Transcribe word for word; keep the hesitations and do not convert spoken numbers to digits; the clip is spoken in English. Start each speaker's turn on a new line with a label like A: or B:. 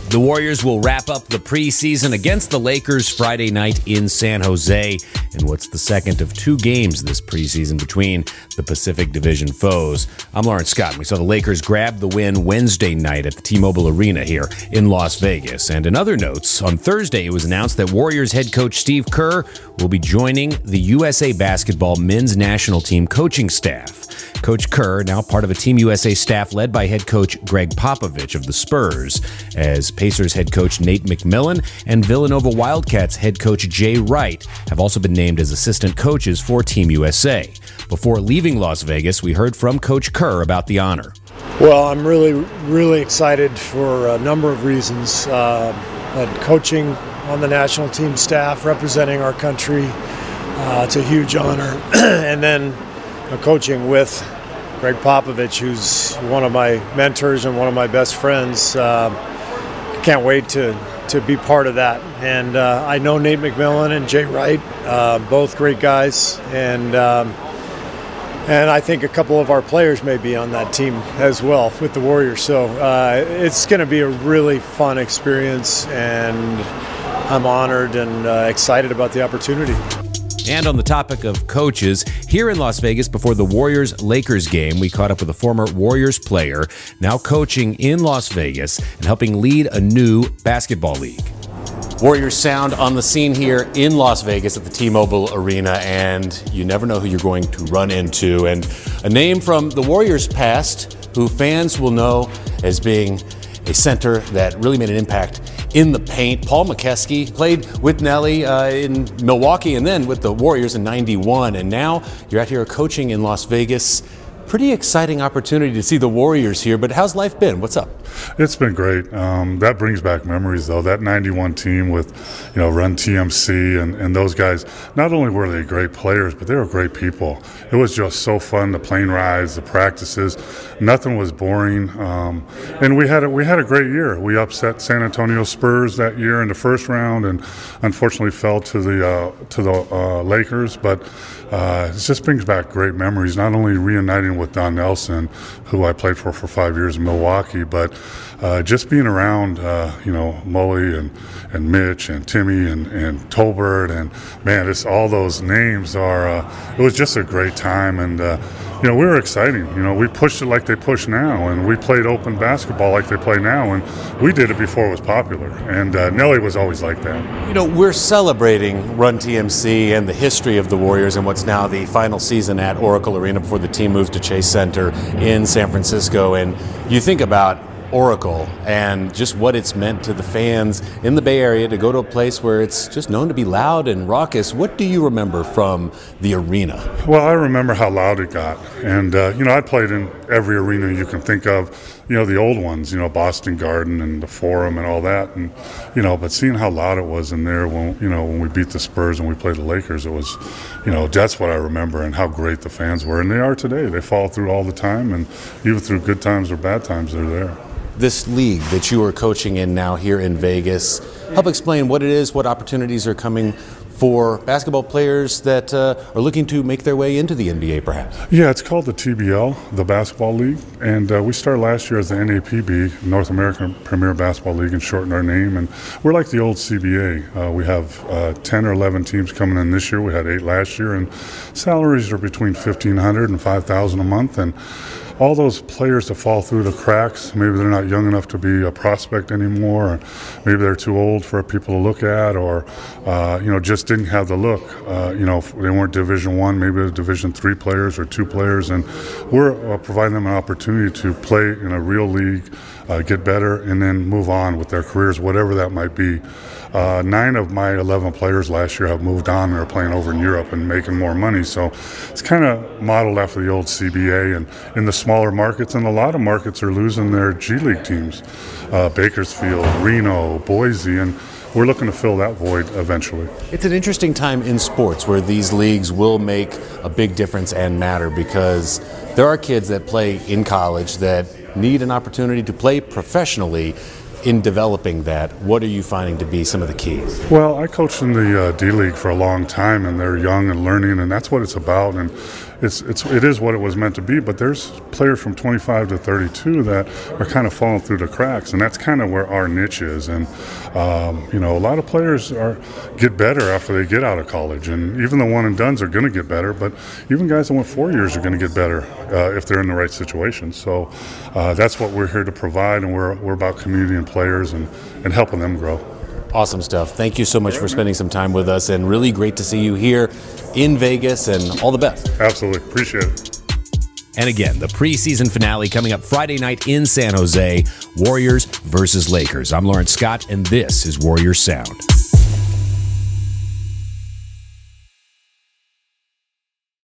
A: The Warriors will wrap up the preseason against the Lakers Friday night in San Jose in what's the second of two games this preseason between the Pacific Division foes. I'm Lawrence Scott. We saw the Lakers grab the win Wednesday night at the T-Mobile Arena here in Las Vegas. And in other notes, on Thursday it was announced that Warriors head coach Steve Kerr will be joining the U S A Basketball men's national team coaching staff. Coach Kerr, now part of a Team U S A staff led by head coach Greg Popovich of the Spurs, as Pacers head coach Nate McMillan and Villanova Wildcats head coach Jay Wright have also been named as assistant coaches for Team U S A. Before leaving Las Vegas, we heard from Coach Kerr about the honor.
B: Well, I'm really, really excited for a number of reasons. Uh, but coaching on the national team staff, representing our country, uh, it's a huge honor. And then uh, coaching with Greg Popovich, who's one of my mentors and one of my best friends. Uh, I can't wait to, to be part of that. And uh, I know Nate McMillan and Jay Wright, uh, both great guys. And um, And I think a couple of our players may be on that team as well with the Warriors. So uh, it's going to be a really fun experience, and I'm honored and uh, excited about the opportunity.
A: And on the topic of coaches, here in Las Vegas before the Warriors-Lakers game, we caught up with a former Warriors player, now coaching in Las Vegas and helping lead a new basketball league. Warriors sound on the scene here in Las Vegas at the T-Mobile Arena, and you never know who you're going to run into. And a name from the Warriors' past who fans will know as being a center that really made an impact in the paint. Paul McKeskey played with Nelly uh, in Milwaukee and then with the Warriors in ninety-one. And now you're out here coaching in Las Vegas. Pretty exciting opportunity to see the Warriors here, but how's life been? What's up?
C: It's been great. Um, that brings back memories, though. That ninety-one team with, you know, Run T M C and, and those guys, not only were they great players, but they were great people. It was just so fun, the plane rides, the practices. Nothing was boring. Um, and we had, a, we had a great year. We upset San Antonio Spurs that year in the first round and unfortunately fell to the, uh, to the uh, Lakers. But uh, it just brings back great memories, not only reuniting with Don Nelson, who I played for for five years in Milwaukee, but uh, just being around, uh, you know, Mully and, and Mitch and Timmy and, and Tolbert, and man, it's all those names are, uh, it was just a great time. And, uh, you know, we were exciting. You know, we pushed it like they push now, and we played open basketball like they play now, and we did it before it was popular. And uh, Nelly was always like that.
A: You know, we're celebrating Run T M C and the history of the Warriors and what's now the final season at Oracle Arena before the team moves to Chase Center in San Francisco. And you think about Oracle and just what it's meant to the fans in the Bay Area to go to a place where it's just known to be loud and raucous. What do you remember from the arena?
C: Well, I remember how loud it got. And, uh, you know, I played in every arena you can think of, you know, the old ones, you know, Boston Garden and the Forum and all that. And, you know, but seeing how loud it was in there when, you know, when we beat the Spurs and we played the Lakers, it was, you know, that's what I remember and how great the fans were. And they are today. They follow through all the time. And even through good times or bad times, they're there.
A: This league that you are coaching in now here in Vegas, help explain what it is, what opportunities are coming for basketball players that uh, are looking to make their way into the N B A perhaps.
C: Yeah, it's called the T B L, the Basketball League, and uh, we started last year as the N A P B, North American Premier Basketball League, and shortened our name, and we're like the old C B A. Uh, we have uh, ten or eleven teams coming in this year. We had eight last year, and salaries are between fifteen hundred dollars and five thousand dollars a month, and all those players that fall through the cracks, maybe they're not young enough to be a prospect anymore, or maybe they're too old for people to look at, or uh, you know, just didn't have the look. Uh, you know, they weren't Division One, maybe they're Division Three players or two players, and we're uh, providing them an opportunity to play in a real league, uh, get better, and then move on with their careers, whatever that might be. Uh, nine of my eleven players last year have moved on and are playing over in Europe and making more money. So it's kind of modeled after the old C B A and in the smaller markets. And a lot of markets are losing their G League teams, uh, Bakersfield, Reno, Boise, and we're looking to fill that void eventually.
A: It's an interesting time in sports where these leagues will make a big difference and matter, because there are kids that play in college that need an opportunity to play professionally. In developing that, what are you finding to be some of the keys?
C: Well, I coached in the uh, D League for a long time, and they're young and learning, and that's what it's about. And it's it's it is what it was meant to be. But there's players from twenty-five to thirty-two that are kind of falling through the cracks, and that's kind of where our niche is. And um, you know, a lot of players are get better after they get out of college, and even the one and dones are going to get better. But even guys that went four years are going to get better uh, if they're in the right situation. So uh, that's what we're here to provide, and we're we're about community and players and, and helping them grow.
A: Awesome stuff. Thank you so much for spending some time with us, and really great to see you here in Vegas, and all the best.
C: Absolutely. Appreciate it.
A: And again, the preseason finale coming up Friday night in San Jose, Warriors versus Lakers. I'm Lawrence Scott, and this is Warriors Sound.